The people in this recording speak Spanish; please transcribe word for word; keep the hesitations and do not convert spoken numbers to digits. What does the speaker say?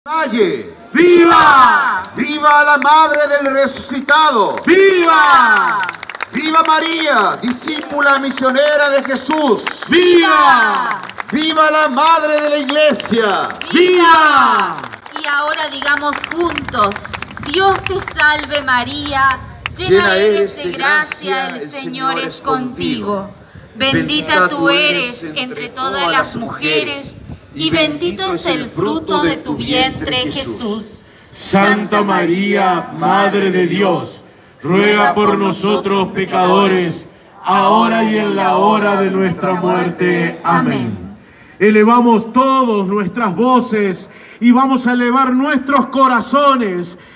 Valle. ¡Viva! ¡Viva la Madre del Resucitado! ¡Viva! ¡Viva María, discípula misionera de Jesús! ¡Viva! ¡Viva la Madre de la Iglesia! ¡Viva! Y ahora digamos juntos: Dios te salve María, llena, Llena eres de gracia, el Señor es contigo. Bendita tú eres entre todas las mujeres, y bendito es el fruto de tu vientre, Jesús. Santa María, Madre de Dios, ruega por nosotros pecadores, ahora y en la hora de nuestra muerte. Amén. Elevamos todos nuestras voces y vamos a elevar nuestros corazones